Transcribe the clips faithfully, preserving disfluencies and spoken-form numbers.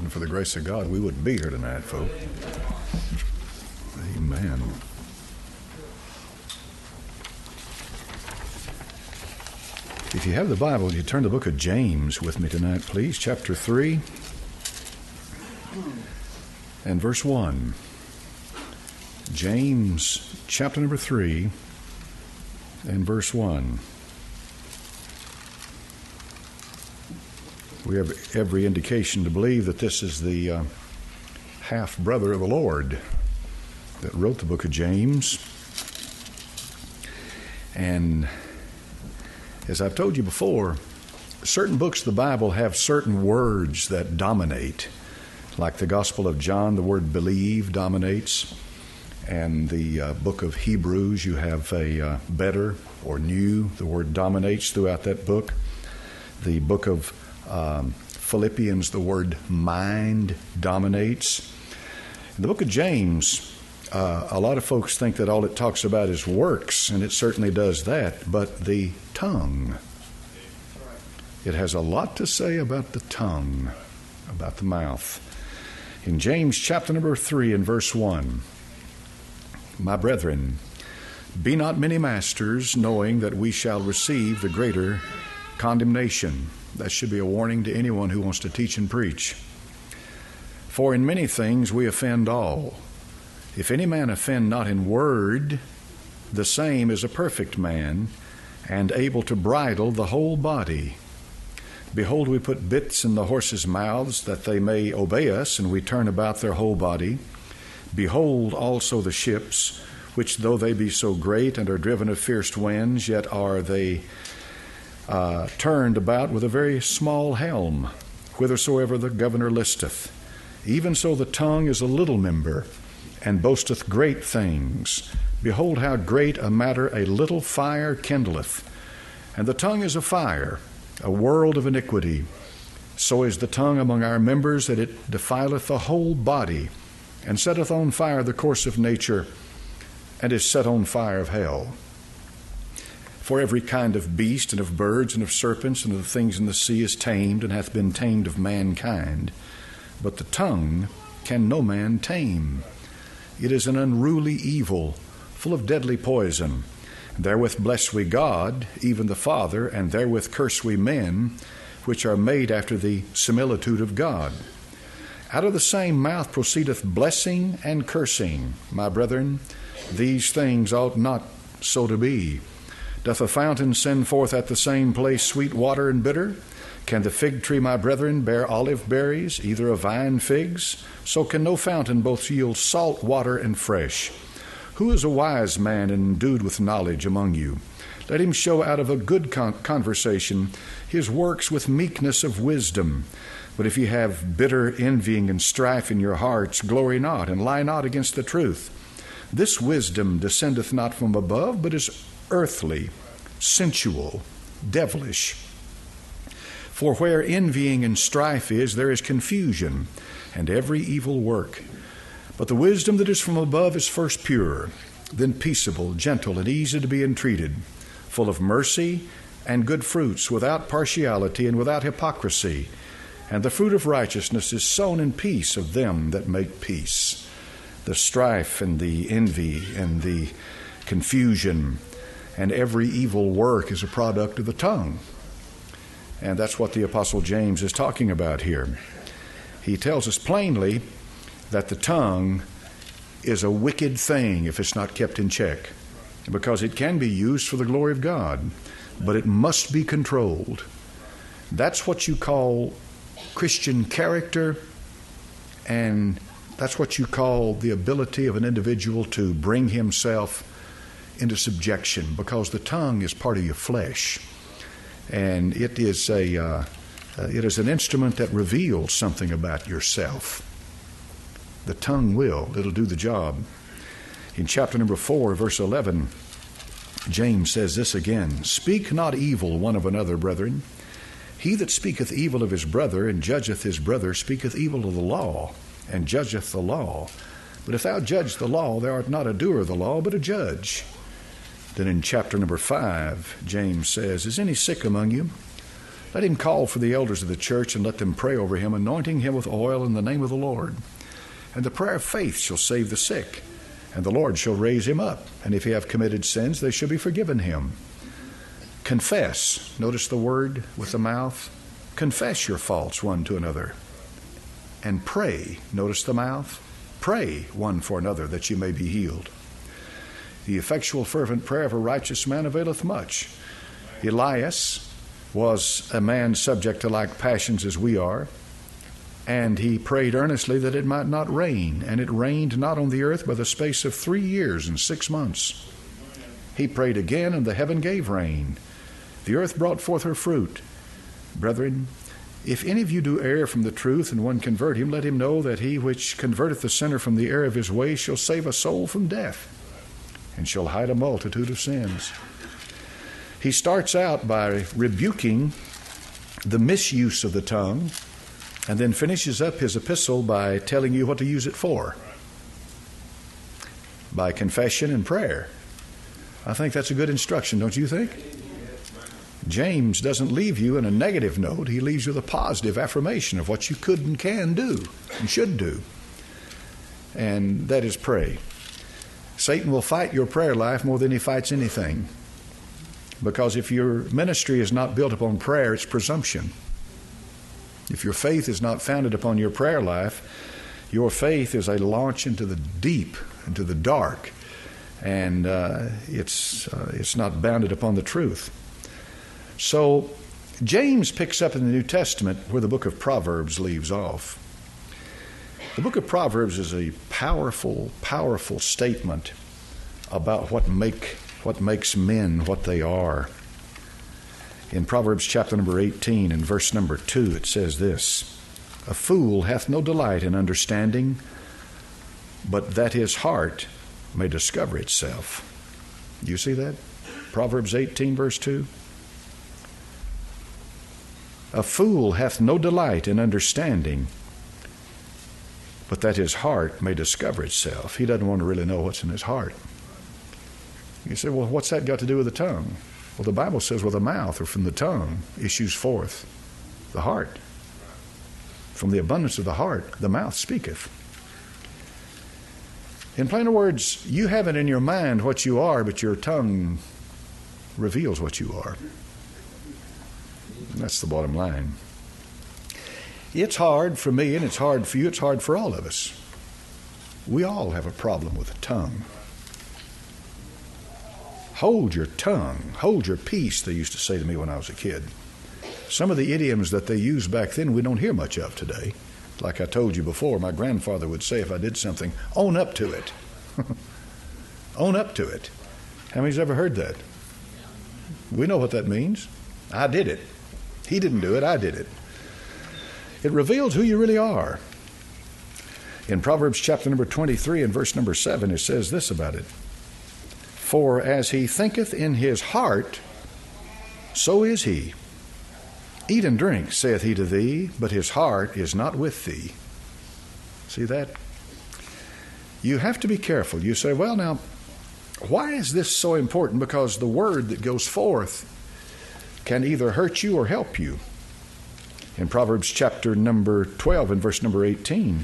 wasn't for the grace of God, we wouldn't be here tonight, folks. Amen. If you have the Bible, you turn to the book of James with me tonight, please, chapter three and verse one. James, chapter number three and verse one. We have every indication to believe that this is the uh, half-brother of the Lord that wrote the book of James. And as I've told you before, certain books of the Bible have certain words that dominate. Like the Gospel of John, the word believe dominates. And the uh, book of Hebrews, you have a uh, better or new. The word dominates throughout that book. The book of um, Philippians, the word mind dominates. In the book of James, uh, a lot of folks think that all it talks about is works, and it certainly does that. But the tongue, it has a lot to say about the tongue, about the mouth. In James chapter number three and verse one, my brethren, be not many masters, knowing that we shall receive the greater condemnation. That should be a warning to anyone who wants to teach and preach. For in many things we offend all. If any man offend not in word, the same is a perfect man, and able to bridle the whole body. Behold, we put bits in the horses' mouths, that they may obey us, and we turn about their whole body. Behold also the ships, which though they be so great and are driven of fierce winds, yet are they uh, turned about with a very small helm, whithersoever the governor listeth. Even so the tongue is a little member, and boasteth great things. Behold how great a matter a little fire kindleth. And the tongue is a fire, a world of iniquity. So is the tongue among our members, that it defileth the whole body, and setteth on fire the course of nature, and is set on fire of hell. For every kind of beast, and of birds, and of serpents, and of the things in the sea is tamed, and hath been tamed of mankind. But the tongue can no man tame. It is an unruly evil, full of deadly poison. Therewith bless we God, even the Father, and therewith curse we men, which are made after the similitude of God. Out of the same mouth proceedeth blessing and cursing. My brethren, these things ought not so to be. Doth a fountain send forth at the same place sweet water and bitter? Can the fig tree, my brethren, bear olive berries, either a vine figs? So can no fountain both yield salt water and fresh. Who is a wise man and endued with knowledge among you? Let him show out of a good con- conversation his works with meekness of wisdom. But if ye have bitter envying and strife in your hearts, glory not, and lie not against the truth. This wisdom descendeth not from above, but is earthly, sensual, devilish. For where envying and strife is, there is confusion, and every evil work. But the wisdom that is from above is first pure, then peaceable, gentle, and easy to be entreated, full of mercy and good fruits, without partiality and without hypocrisy. And the fruit of righteousness is sown in peace of them that make peace. The strife and the envy and the confusion and every evil work is a product of the tongue. And that's what the Apostle James is talking about here. He tells us plainly that the tongue is a wicked thing if it's not kept in check, because it can be used for the glory of God, but it must be controlled. That's what you call Christian character, and that's what you call the ability of an individual to bring himself into subjection, because the tongue is part of your flesh. And it is a uh, uh, it is an instrument that reveals something about yourself. The tongue will. It'll do the job. In chapter number four, verse eleven, James says this again, Speak not evil one of another, brethren. He that speaketh evil of his brother and judgeth his brother speaketh evil of the law, and judgeth the law. But if thou judge the law, thou art not a doer of the law, but a judge. Then in chapter number five, James says, Is any sick among you? Let him call for the elders of the church and let them pray over him, anointing him with oil in the name of the Lord. And the prayer of faith shall save the sick, and the Lord shall raise him up. And if he have committed sins, they shall be forgiven him. Confess. Notice the word with the mouth. Confess your faults one to another. And pray. Notice the mouth. Pray one for another that you may be healed. The effectual fervent prayer of a righteous man availeth much. Elias was a man subject to like passions as we are, and he prayed earnestly that it might not rain, and it rained not on the earth by the space of three years and six months. He prayed again, and the heaven gave rain. The earth brought forth her fruit. Brethren, if any of you do err from the truth, and one convert him, let him know that he which converteth the sinner from the error of his way shall save a soul from death, and shall hide a multitude of sins. He starts out by rebuking the misuse of the tongue, and then finishes up his epistle by telling you what to use it for, by confession and prayer. I think that's a good instruction, don't you think? James doesn't leave you in a negative note. He leaves you with a positive affirmation of what you could and can do and should do, and that is pray. Satan will fight your prayer life more than he fights anything, because if your ministry is not built upon prayer, it's presumption. If your faith is not founded upon your prayer life, your faith is a launch into the deep, into the dark, and uh, it's uh, it's not bounded upon the truth. So James picks up in the New Testament where the book of Proverbs leaves off. The book of Proverbs is a powerful, powerful statement about what make what makes men what they are. In Proverbs chapter number eighteen and verse number two, it says this: "A fool hath no delight in understanding, but that his heart may discover itself." You see that? Proverbs eighteen, verse two. "A fool hath no delight in understanding, but that his heart may discover itself." He doesn't want to really know what's in his heart. You say, well, what's that got to do with the tongue? Well, the Bible says, well, the mouth or from the tongue issues forth the heart. From the abundance of the heart, the mouth speaketh. In plainer words, you have it in your mind what you are, but your tongue reveals what you are. That's the bottom line. It's hard for me, and it's hard for you. It's hard for all of us. We all have a problem with the tongue. Hold your tongue. Hold your peace, they used to say to me when I was a kid. Some of the idioms that they used back then we don't hear much of today. Like I told you before, my grandfather would say if I did something, own up to it. Own up to it. How many's ever heard that? We know what that means. I did it. He didn't do it, I did it. It reveals who you really are. In Proverbs chapter number twenty-three and verse number seven, it says this about it: "For as he thinketh in his heart, so is he. Eat and drink, saith he to thee, but his heart is not with thee." See that? You have to be careful. You say, well, now, why is this so important? Because the word that goes forth can either hurt you or help you. In Proverbs chapter number twelve and verse number eighteen,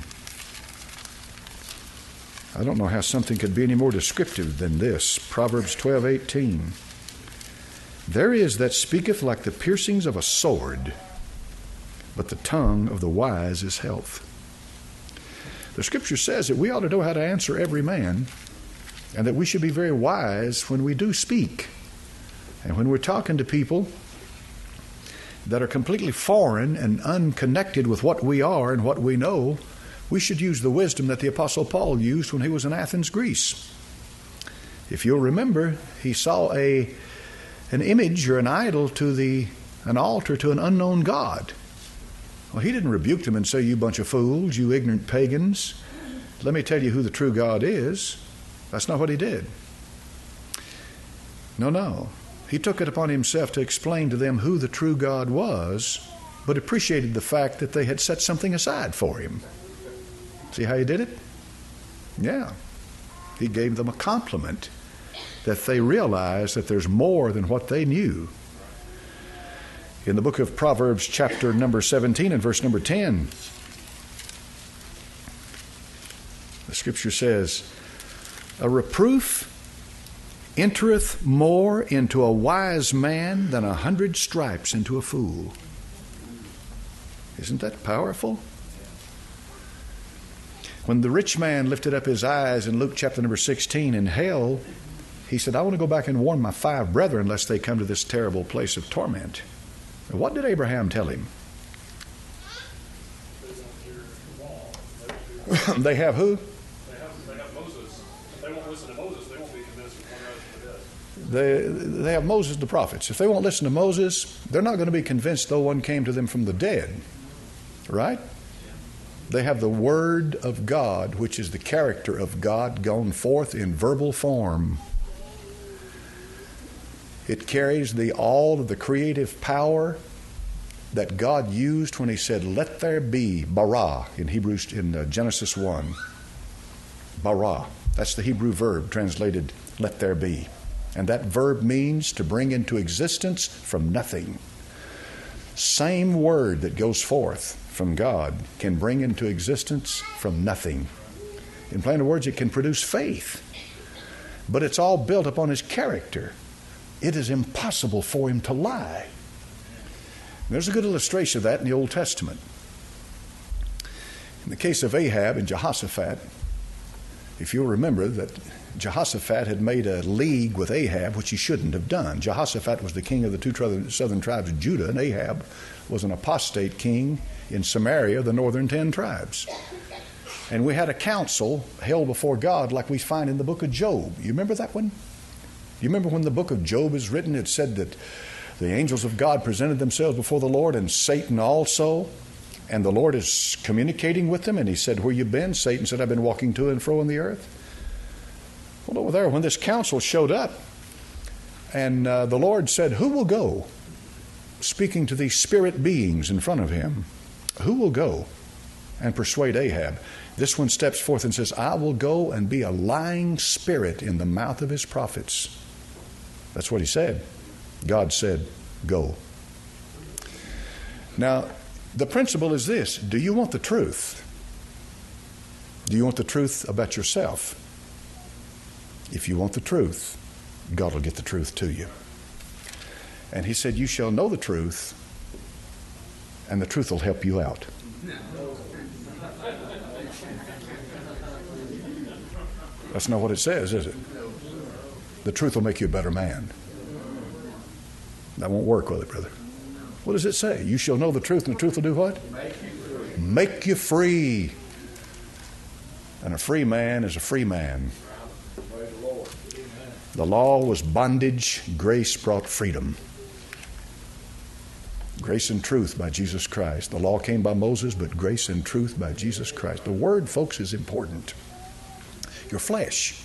I don't know how something could be any more descriptive than this. Proverbs twelve eighteen. "There is that speaketh like the piercings of a sword, but the tongue of the wise is health." The Scripture says that we ought to know how to answer every man, and that we should be very wise when we do speak. And when we're talking to people that are completely foreign and unconnected with what we are and what we know, we should use the wisdom that the Apostle Paul used when he was in Athens, Greece. If you'll remember, he saw a an image or an idol to the an altar to an unknown god. Well, he didn't rebuke them and say, "You bunch of fools, you ignorant pagans. Let me tell you who the true God is." That's not what he did. No, no. He took it upon himself to explain to them who the true God was, but appreciated the fact that they had set something aside for him. See how he did it? Yeah. He gave them a compliment that they realized that there's more than what they knew. In the book of Proverbs, chapter number seventeen and verse number ten, the scripture says, a reproof entereth more into a wise man than a hundred stripes into a fool. Isn't that powerful? When the rich man lifted up his eyes in Luke chapter number sixteen in hell, he said, I want to go back and warn my five brethren lest they come to this terrible place of torment. And what did Abraham tell him? They have who? They have, they have Moses. If they won't listen to Moses, they won't be convinced of one rise from the dead. They, they have Moses the prophets. If they won't listen to Moses, they're not going to be convinced though one came to them from the dead. Right? They have the Word of God, which is the character of God gone forth in verbal form. It carries the all of the creative power that God used when He said, "Let there be," bara in Hebrews in uh, Genesis one. Bara. That's the Hebrew verb translated "let there be," and that verb means to bring into existence from nothing. Same word that goes forth from God can bring into existence from nothing. In plain words, it can produce faith, but it's all built upon His character. It is impossible for Him to lie. And there's a good illustration of that in the Old Testament. In the case of Ahab and Jehoshaphat, if you'll remember that Jehoshaphat had made a league with Ahab, which he shouldn't have done. Jehoshaphat was the king of the two southern tribes of Judah, and Ahab was an apostate king in Samaria, the northern ten tribes. And we had a council held before God like we find in the book of Job. You remember that one? You remember when the book of Job is written, it said that the angels of God presented themselves before the Lord and Satan also. And the Lord is communicating with them. And He said, where you been? Satan said, I've been walking to and fro in the earth. Well, over there, when this council showed up, and uh, the Lord said, who will go? Speaking to these spirit beings in front of Him. Who will go and persuade Ahab? This one steps forth and says, I will go and be a lying spirit in the mouth of his prophets. That's what he said. God said, go. Now, the principle is this. Do you want the truth? Do you want the truth about yourself? If you want the truth, God will get the truth to you. And He said, you shall know the truth, and the truth will help you out. That's not what it says, is it? The truth will make you a better man. That won't work, will it, brother? What does it say? You shall know the truth, and the truth will do what? Make you free. Make you free. And a free man is a free man. Praise the Lord. The law was bondage. Grace brought freedom. Grace and truth by Jesus Christ. The law came by Moses, but grace and truth by Jesus Christ. The word, folks, is important. Your flesh.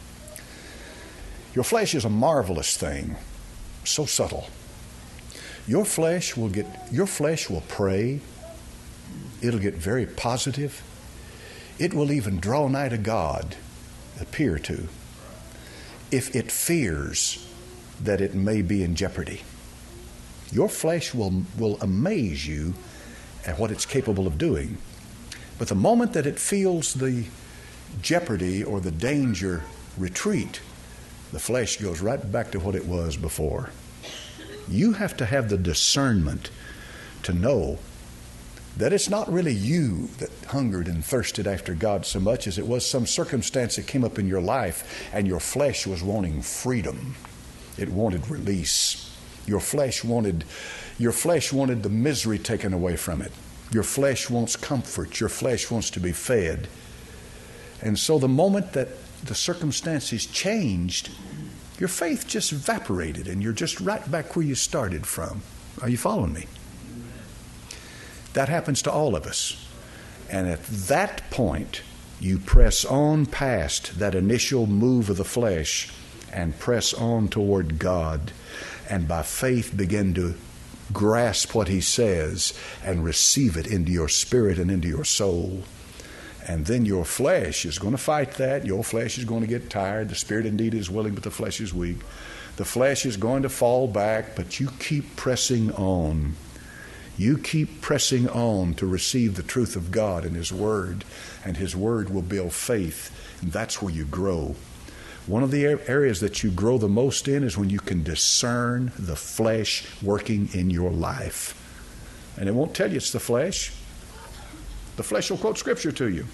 Your flesh is a marvelous thing. So subtle. Your flesh will get, your flesh will pray. It'll get very positive. It will even draw nigh to God, appear to, if it fears that it may be in jeopardy. Your flesh will, will amaze you at what it's capable of doing. But the moment that it feels the jeopardy or the danger retreat, the flesh goes right back to what it was before. You have to have the discernment to know that it's not really you that hungered and thirsted after God so much as it was some circumstance that came up in your life and your flesh was wanting freedom. It wanted release. Your flesh wanted, your flesh wanted the misery taken away from it. Your flesh wants comfort. Your flesh wants to be fed. And so the moment that the circumstances changed, your faith just evaporated and you're just right back where you started from. Are you following me? That happens to all of us. And at that point, you press on past that initial move of the flesh and press on toward God. And by faith begin to grasp what He says and receive it into your spirit and into your soul. And then your flesh is going to fight that. Your flesh is going to get tired. The spirit indeed is willing, but the flesh is weak. The flesh is going to fall back, but you keep pressing on. You keep pressing on to receive the truth of God and His Word, and His Word will build faith, and that's where you grow. One of the areas that you grow the most in is when you can discern the flesh working in your life. And it won't tell you it's the flesh. The flesh will quote Scripture to you.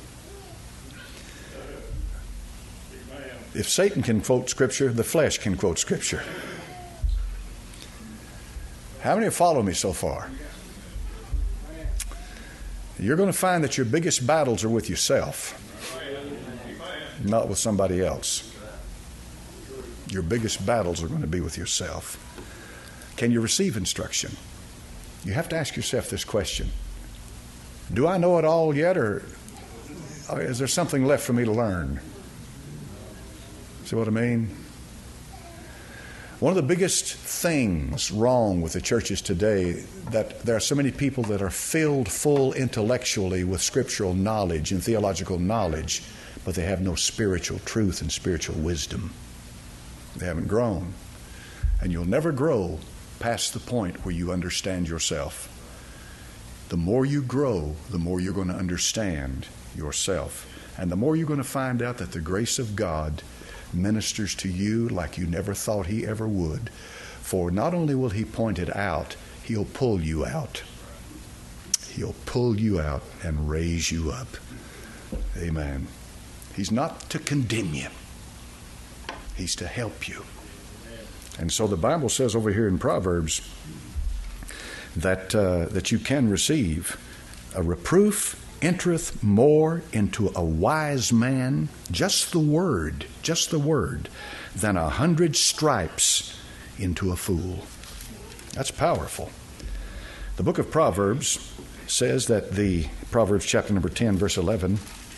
If Satan can quote Scripture, the flesh can quote Scripture. How many have followed me so far? You're going to find that your biggest battles are with yourself, not with somebody else. Your biggest battles are going to be with yourself. Can you receive instruction? You have to ask yourself this question. Do I know it all yet, or is there something left for me to learn? See what I mean? One of the biggest things wrong with the churches today, that there are so many people that are filled full intellectually with scriptural knowledge and theological knowledge, but they have no spiritual truth and spiritual wisdom. They haven't grown. And you'll never grow past the point where you understand yourself. The more you grow, the more you're going to understand yourself. And the more you're going to find out that the grace of God ministers to you like you never thought He ever would. For not only will He point it out, He'll pull you out. He'll pull you out and raise you up. Amen. He's not to condemn you. He's to help you. And so the Bible says over here in Proverbs that uh, that you can receive a reproof entereth more into a wise man, just the word, just the word, than a hundred stripes into a fool. That's powerful. The book of Proverbs says that the Proverbs chapter number ten, verse eleven,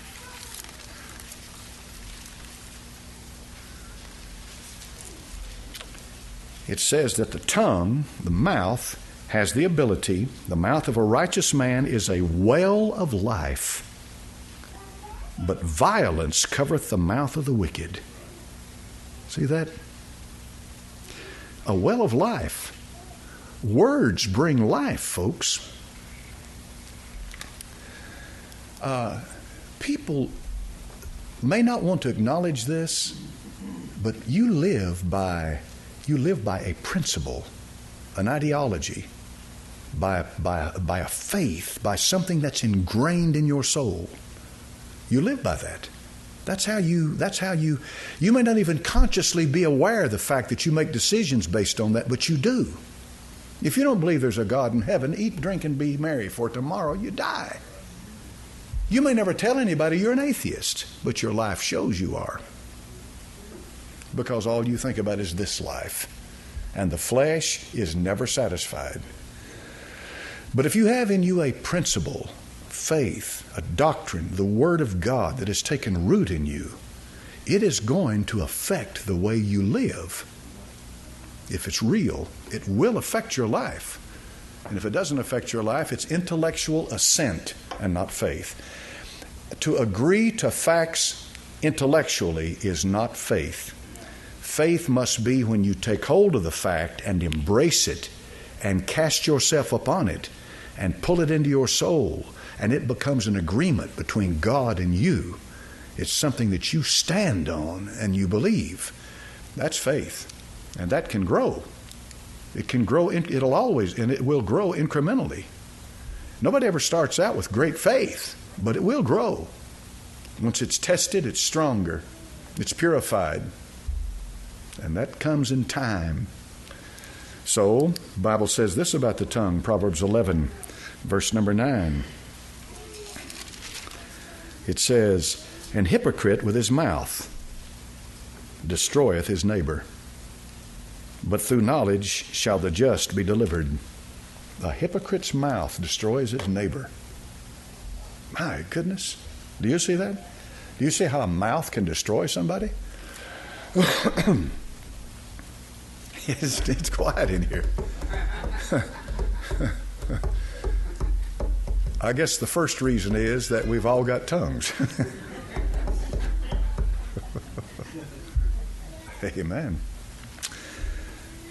it says that the tongue, the mouth, has the ability, the mouth of a righteous man is a well of life, but violence covereth the mouth of the wicked. See that? A well of life. Words bring life, folks. Uh, people may not want to acknowledge this, but you live by you live by a principle, an ideology, by by by a faith, by something that's ingrained in your soul. You live by that. That's how you that's how you you may not even consciously be aware of the fact that you make decisions based on that, but you do. If you don't believe there's a God in heaven, eat, drink, and be merry, for tomorrow you die. You may never tell anybody you're an atheist, but your life shows you are. Because all you think about is this life. And the flesh is never satisfied. But if you have in you a principle, faith, a doctrine, the Word of God that has taken root in you, it is going to affect the way you live. If it's real, it will affect your life. And if it doesn't affect your life, it's intellectual assent and not faith. To agree to facts intellectually is not faith. Faith must be when you take hold of the fact and embrace it and cast yourself upon it and pull it into your soul, and it becomes an agreement between God and you. It's something that you stand on and you believe. That's faith. And that can grow. It can grow, it'll always, and it will grow incrementally. Nobody ever starts out with great faith, but it will grow. Once it's tested, it's stronger. It's purified. And that comes in time. So, the Bible says this about the tongue, Proverbs eleven, verse number nine. It says, "An hypocrite with his mouth destroyeth his neighbor, but through knowledge shall the just be delivered." A hypocrite's mouth destroys his neighbor. My goodness. Do you see that? Do you see how a mouth can destroy somebody? It's, it's quiet in here. I guess the first reason is that we've all got tongues. Amen.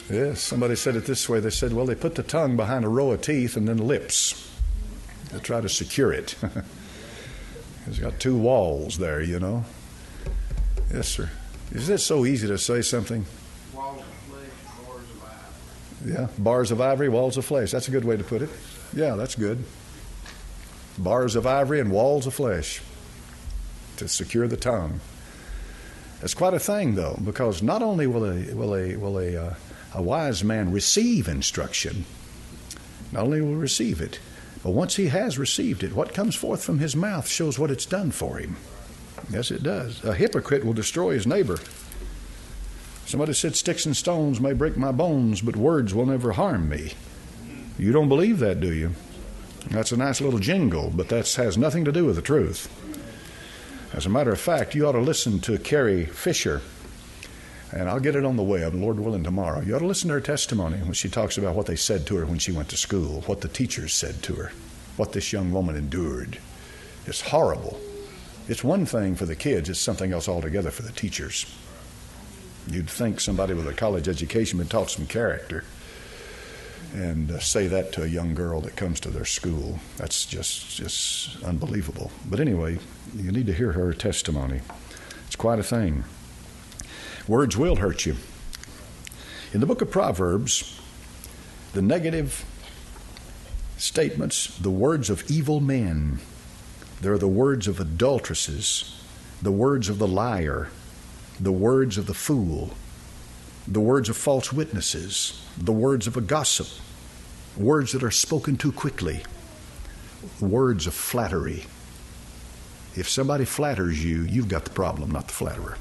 Yes, somebody said it this way. They said, well, they put the tongue behind a row of teeth and then lips. They try to secure it. It's got two walls there, you know. Yes, sir. Is it so easy to say something? Walls of flesh, bars of ivory. Yeah, bars of ivory, walls of flesh. That's a good way to put it. Yeah, that's good. Bars of ivory and walls of flesh to secure the tongue. That's quite a thing, though, because not only will a will a will a uh, a wise man receive instruction, not only will he receive it, but once he has received it, what comes forth from his mouth shows what it's done for him. Yes, it does. A hypocrite will destroy his neighbor. Somebody said, sticks and stones may break my bones, but words will never harm me. You don't believe that, do you? That's a nice little jingle, but that has nothing to do with the truth. As a matter of fact, you ought to listen to Carrie Fisher, and I'll get it on the web, Lord willing, tomorrow. You ought to listen to her testimony when she talks about what they said to her when she went to school, what the teachers said to her, what this young woman endured. It's horrible. It's one thing for the kids, it's something else altogether for the teachers. You'd think somebody with a college education would taught some character and uh, say that to a young girl that comes to their school. That's just just unbelievable. But anyway, you need to hear her testimony. It's quite a thing. Words will hurt you. In the book of Proverbs, the negative statements, the words of evil men, they're the words of adulteresses, the words of the liar, the words of the fool, the words of false witnesses, the words of a gossip, words that are spoken too quickly, words of flattery. If somebody flatters you, you've got the problem, not the flatterer.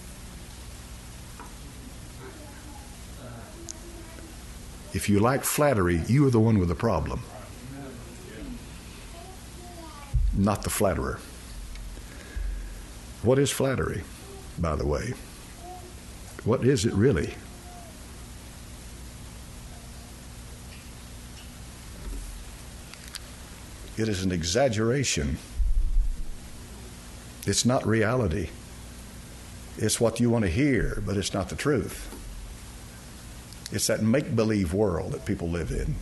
If you like flattery, you are the one with the problem, not the flatterer. What is flattery, by the way? What is it really? It is an exaggeration. It's not reality. It's what you want to hear, but it's not the truth. It's that make-believe world that people live in.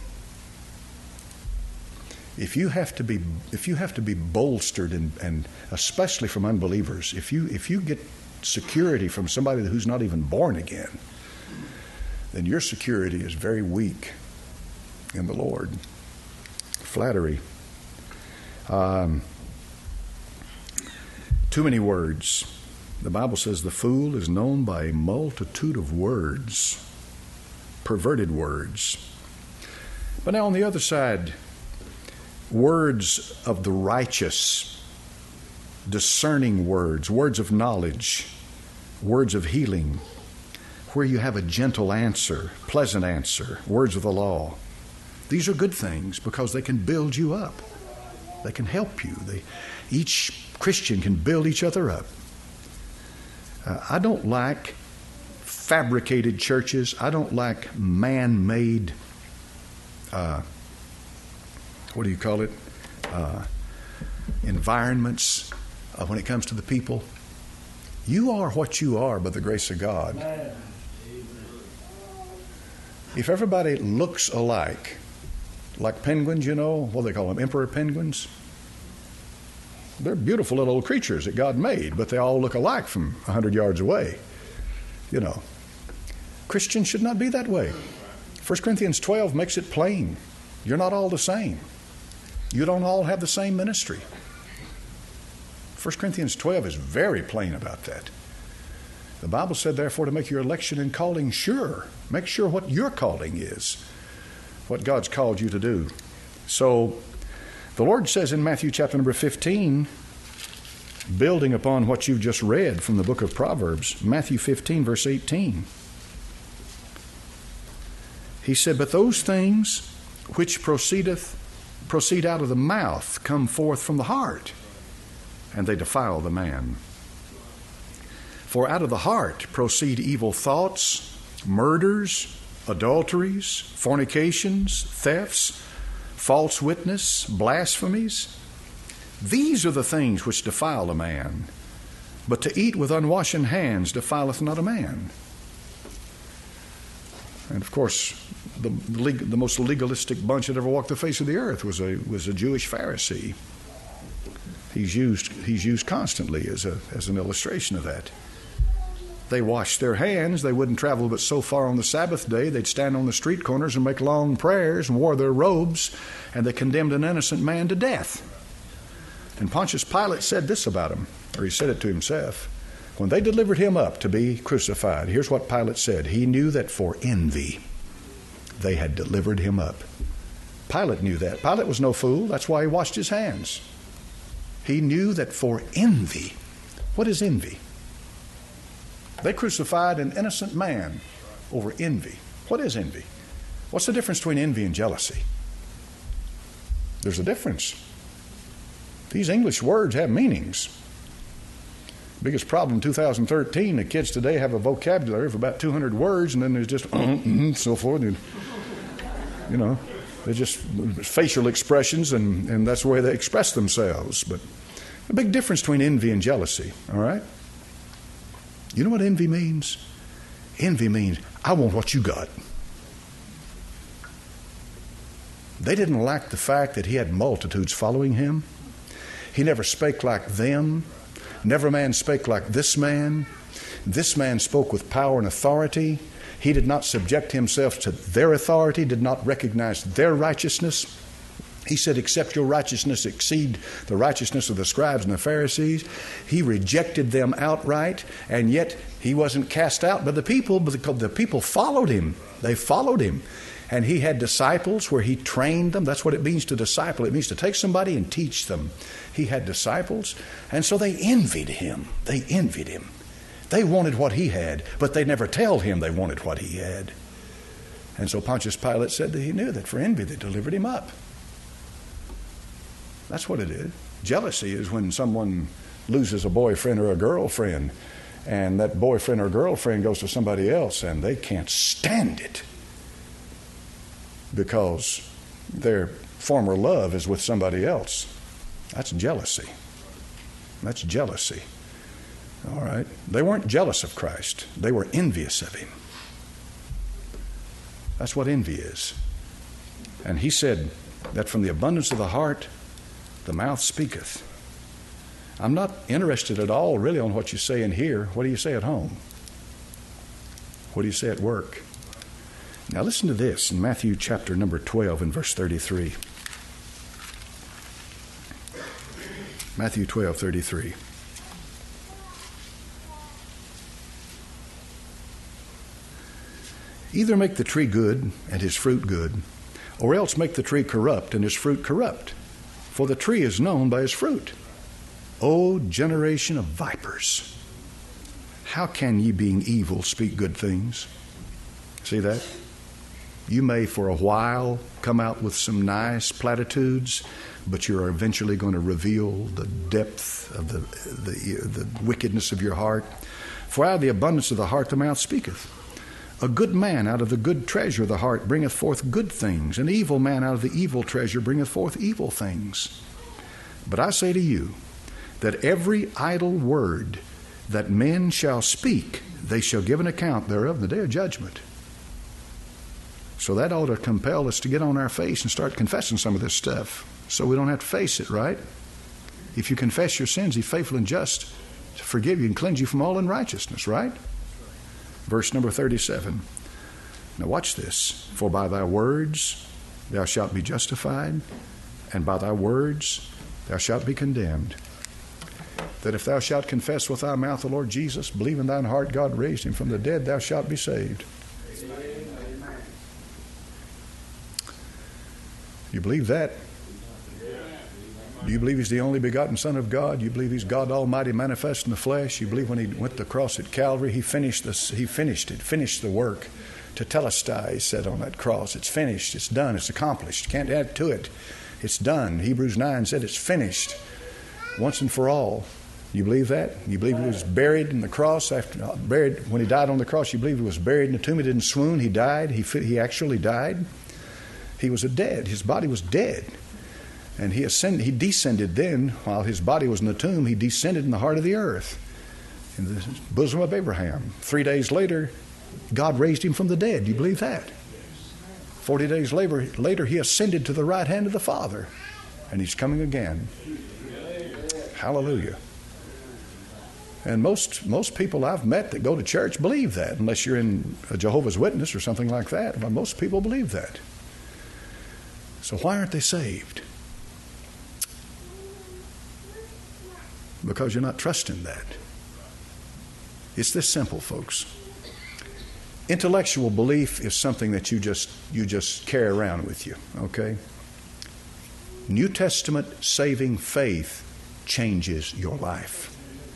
If you have to be, if you have to be bolstered, and, and especially from unbelievers, if you if you get security from somebody who's not even born again, then your security is very weak in the Lord. Flattery. Um, too many words. The Bible says the fool is known by a multitude of words, perverted words. But now on the other side, words of the righteous, discerning words, words of knowledge, words of healing, where you have a gentle answer, pleasant answer, words of the law. These are good things because they can build you up. They can help you. They, each Christian can build each other up. Uh, I don't like fabricated churches. I don't like man-made, uh, what do you call it, uh, environments uh, when it comes to the people. You are what you are by the grace of God. If everybody looks alike, like penguins, you know, what do they call them, emperor penguins? They're beautiful little creatures that God made, but they all look alike from a hundred yards away. You know, Christians should not be that way. First Corinthians twelve makes it plain. You're not all the same. You don't all have the same ministry. First Corinthians twelve is very plain about that. The Bible said, therefore, to make your election and calling sure. Make sure what your calling is, what God's called you to do. So the Lord says in Matthew chapter number fifteen, building upon what you've just read from the book of Proverbs, Matthew fifteen, verse eighteen. He said, but those things which proceedeth, proceed out of the mouth come forth from the heart, and they defile the man. For out of the heart proceed evil thoughts, murders, adulteries, fornications, thefts, false witness, blasphemies. These are the things which defile a man. But to eat with unwashen hands defileth not a man. And of course, the, the most legalistic bunch that ever walked the face of the earth was a was a Jewish Pharisee. He's used he's used constantly as a as an illustration of that. They washed their hands. They wouldn't travel but so far on the Sabbath day. They'd stand on the street corners and make long prayers and wore their robes, and they condemned an innocent man to death. And Pontius Pilate said this about him, or he said it to himself. When they delivered him up to be crucified, here's what Pilate said. He knew that for envy they had delivered him up. Pilate knew that. Pilate was no fool. That's why he washed his hands. He knew that for envy. What is envy? They crucified an innocent man over envy. What is envy? What's the difference between envy and jealousy? There's a difference. These English words have meanings. Biggest problem in two thousand thirteen, the kids today have a vocabulary of about two hundred words, and then there's just and so forth. And, you know, they're just facial expressions, and, and that's the way they express themselves. But a big difference between envy and jealousy, all right? You know what envy means? Envy means, I want what you got. They didn't lack the fact that he had multitudes following him. He never spake like them. Never man spake like this man. This man spoke with power and authority. He did not subject himself to their authority, did not recognize their righteousness. He said, except your righteousness exceed the righteousness of the scribes and the Pharisees. He rejected them outright, and yet he wasn't cast out by the people, because the people followed him. They followed him. And he had disciples where he trained them. That's what it means to disciple. It means to take somebody and teach them. He had disciples, and so they envied him. They envied him. They wanted what he had, but they never tell him they wanted what he had. And so Pontius Pilate said that he knew that for envy they delivered him up. That's what it is. Jealousy is when someone loses a boyfriend or a girlfriend, and that boyfriend or girlfriend goes to somebody else, and they can't stand it because their former love is with somebody else. That's jealousy. That's jealousy. All right. They weren't jealous of Christ. They were envious of him. That's what envy is. And he said that from the abundance of the heart, the mouth speaketh. I'm not interested at all really on what you say in here. What do you say at home? What do you say at work? Now listen to this in Matthew chapter number twelve and verse thirty-three. Matthew twelve, thirty-three. Either make the tree good and his fruit good, or else make the tree corrupt and his fruit corrupt. For the tree is known by his fruit. O generation of vipers, how can ye, being evil, speak good things? See that? You may for a while come out with some nice platitudes, but you're eventually going to reveal the depth of the, the, the wickedness of your heart. For out of the abundance of the heart the mouth speaketh. A good man out of the good treasure of the heart bringeth forth good things. An evil man out of the evil treasure bringeth forth evil things. But I say to you, that every idle word that men shall speak, they shall give an account thereof in the day of judgment. So that ought to compel us to get on our face and start confessing some of this stuff, so we don't have to face it, right? If you confess your sins, he's faithful and just to forgive you and cleanse you from all unrighteousness, right? Verse number thirty-seven. Now watch this. For by thy words thou shalt be justified, and by thy words thou shalt be condemned. That if thou shalt confess with thy mouth the Lord Jesus, believe in thine heart God raised him from the dead, thou shalt be saved. Amen. You believe that? Do you believe he's the only begotten Son of God? You believe he's God Almighty manifest in the flesh? You believe when he went to the cross at Calvary, he finished this, he finished it, finished the work. Tetelestai, he said on that cross. It's finished, it's done, it's accomplished. Can't add to it. It's done. Hebrews nine said it's finished once and for all. You believe that? You believe he was buried in the cross after buried when he died on the cross? You believe he was buried in the tomb? He didn't swoon. He died. He he actually died. He was a dead. His body was dead. And he ascended, he descended then, while his body was in the tomb, he descended in the heart of the earth, in the bosom of Abraham. Three days later, God raised him from the dead. Do you believe that? Forty days later, later, he ascended to the right hand of the Father, and he's coming again. Hallelujah. And most most people I've met that go to church believe that, unless you're in a Jehovah's Witness or something like that. But most people believe that. So why aren't they saved? Because you're not trusting that. It's this simple, folks. Intellectual belief is something that you just you just carry around with you, okay? New Testament saving faith changes your life.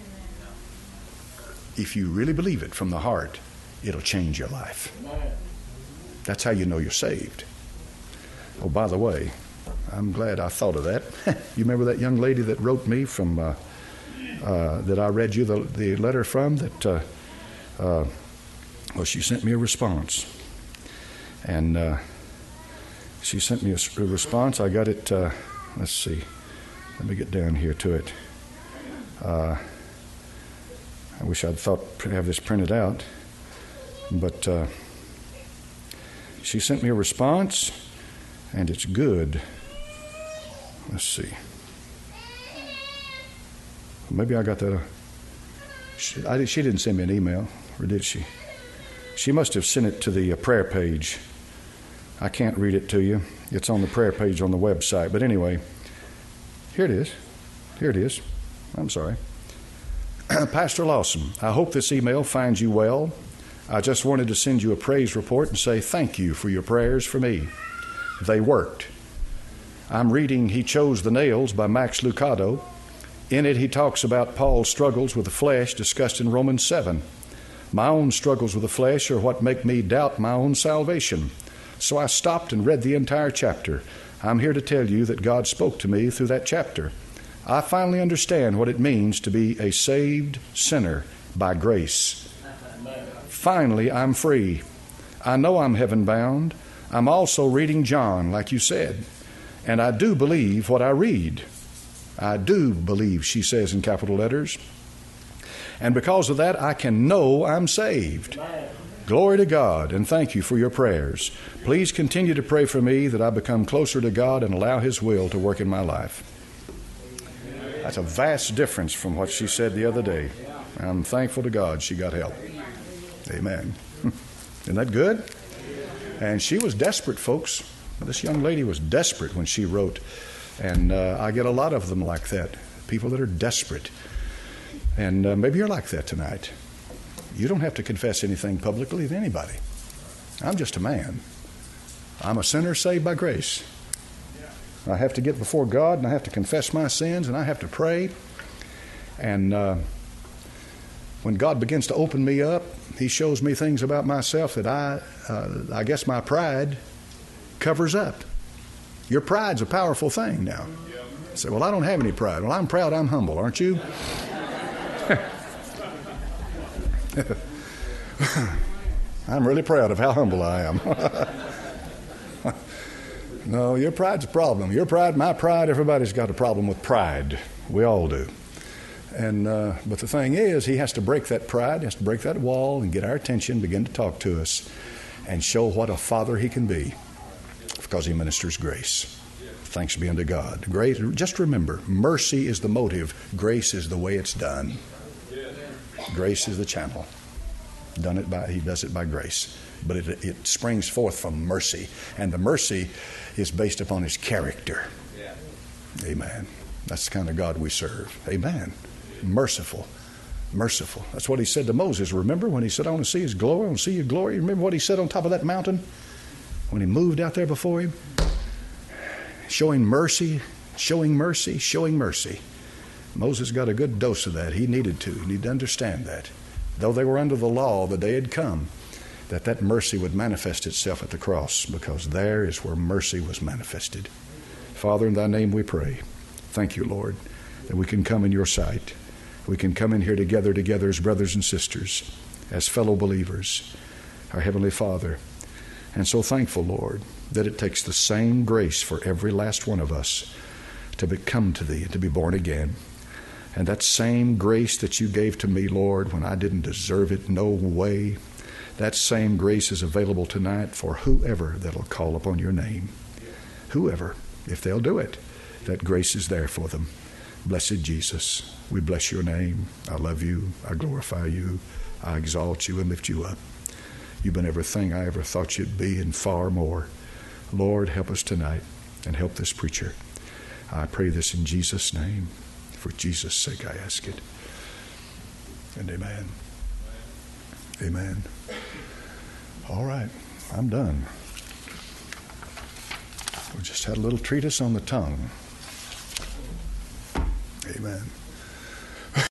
If you really believe it from the heart, it'll change your life. That's how you know you're saved. Oh, by the way, I'm glad I thought of that. You remember that young lady that wrote me from, uh, uh, that I read you the, the letter from? That, uh, uh, well, she sent me a response. And uh, she sent me a, a response. I got it, uh, let's see. Let me get down here to it. Uh, I wish I'd thought to have this printed out. But uh, she sent me a response, and it's good. Let's see. Maybe I got that. Uh, she, I, she didn't send me an email, or did she? She must have sent it to the uh, prayer page. I can't read it to you. It's on the prayer page on the website. But anyway, here it is. Here it is. I'm sorry. Pastor Lawson, I hope this email finds you well. I just wanted to send you a praise report and say thank you for your prayers for me. They worked. I'm reading He Chose the Nails by Max Lucado. In it, he talks about Paul's struggles with the flesh discussed in Romans seven. My own struggles with the flesh are what make me doubt my own salvation. So I stopped and read the entire chapter. I'm here to tell you that God spoke to me through that chapter. I finally understand what it means to be a saved sinner by grace. Finally, I'm free. I know I'm heaven bound. I'm also reading John, like you said. And I do believe what I read. I do believe, she says in capital letters. And because of that, I can know I'm saved. Glory to God, and thank you for your prayers. Please continue to pray for me that I become closer to God and allow His will to work in my life. That's a vast difference from what she said the other day. I'm thankful to God she got help. Amen. Isn't that good? And she was desperate, folks. This young lady was desperate when she wrote. And uh, I get a lot of them like that. People that are desperate. And uh, maybe you're like that tonight. You don't have to confess anything publicly to anybody. I'm just a man. I'm a sinner saved by grace. I have to get before God, and I have to confess my sins, and I have to pray. And uh, when God begins to open me up, He shows me things about myself that I, uh, I guess my pride covers up. Your pride's a powerful thing now. You say, well, I don't have any pride. Well, I'm proud I'm humble, aren't you? I'm really proud of how humble I am. No, your pride's a problem. Your pride, my pride, everybody's got a problem with pride. We all do. And uh, but the thing is, He has to break that pride, He has to break that wall and get our attention, begin to talk to us, and show what a father He can be, because He ministers grace. Thanks be unto God. Grace, just remember, mercy is the motive. Grace is the way it's done. Grace is the channel. Done it by, He does it by grace. But it, it springs forth from mercy. And the mercy is based upon His character. Amen. That's the kind of God we serve. Amen. Merciful. Merciful. That's what He said to Moses. Remember when He said, I want to see His glory, I want to see your glory. Remember what He said on top of that mountain? When He moved out there before Him? Showing mercy, showing mercy, showing mercy. Moses got a good dose of that. He needed to. He needed to understand that. Though they were under the law, the day had come that that mercy would manifest itself at the cross, because there is where mercy was manifested. Father, in Thy name we pray. Thank You, Lord, that we can come in Your sight. We can come in here together, together as brothers and sisters, as fellow believers, our Heavenly Father. And so thankful, Lord, that it takes the same grace for every last one of us to be, come to Thee, to be born again. And that same grace that You gave to me, Lord, when I didn't deserve it, no way, that same grace is available tonight for whoever that'll call upon your name. Whoever, if they'll do it, that grace is there for them. Blessed Jesus, we bless your name. I love you. I glorify you. I exalt you and lift you up. You've been everything I ever thought you'd be and far more. Lord, help us tonight and help this preacher. I pray this in Jesus' name. For Jesus' sake I ask it. And amen. Amen. All right, I'm done. We just had a little treatise on the tongue. Amen.